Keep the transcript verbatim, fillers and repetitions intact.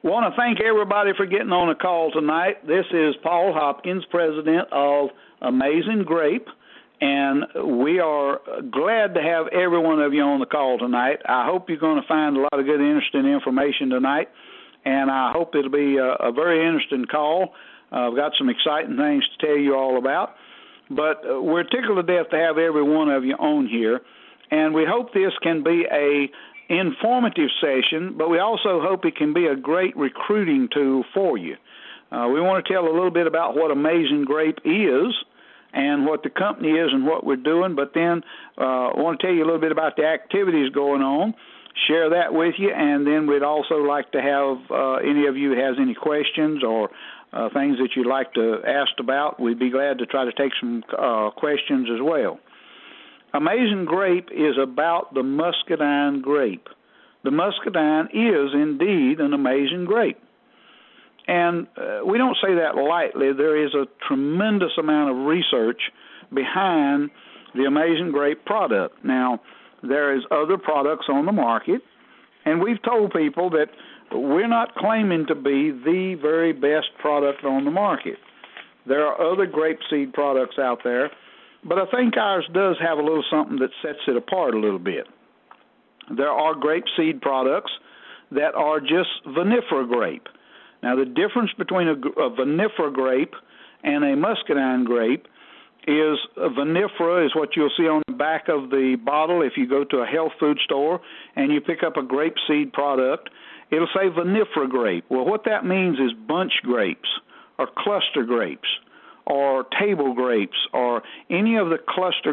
Want to thank everybody for getting on the call tonight. This is Paul Hopkins, president of Amazing Grape, and we are glad to have every one of you on the call tonight. I hope you're going to find a lot of good, interesting information tonight, and I hope it'll be a, a very interesting call. Uh, I've got some exciting things to tell you all about, but uh, we're tickled to death to have every one of you on here, and we hope this can be a informative session, but we also hope it can be a great recruiting tool for you. Uh, we want to tell a little bit about what Amazing Grape is and what the company is and what we're doing, but then uh, I want to tell you a little bit about the activities going on, share that with you, and then we'd also like to have uh, any of you who has any questions or uh, things that you'd like to ask about. We'd be glad to try to take some uh, questions as well. Amazing Grape is about the muscadine grape. The muscadine is indeed an amazing grape. And uh, we don't say that lightly. There is a tremendous amount of research behind the Amazing Grape product. Now, there is other products on the market, and we've told people that we're not claiming to be the very best product on the market. There are other grape seed products out there, but I think ours does have a little something that sets it apart a little bit. There are grape seed products that are just vinifera grape. Now, the difference between a, a vinifera grape and a muscadine grape is a vinifera is what you'll see on the back of the bottle if you go to a health food store and you pick up a grape seed product. It'll say vinifera grape. Well, what that means is bunch grapes or cluster grapes or table grapes or any of the cluster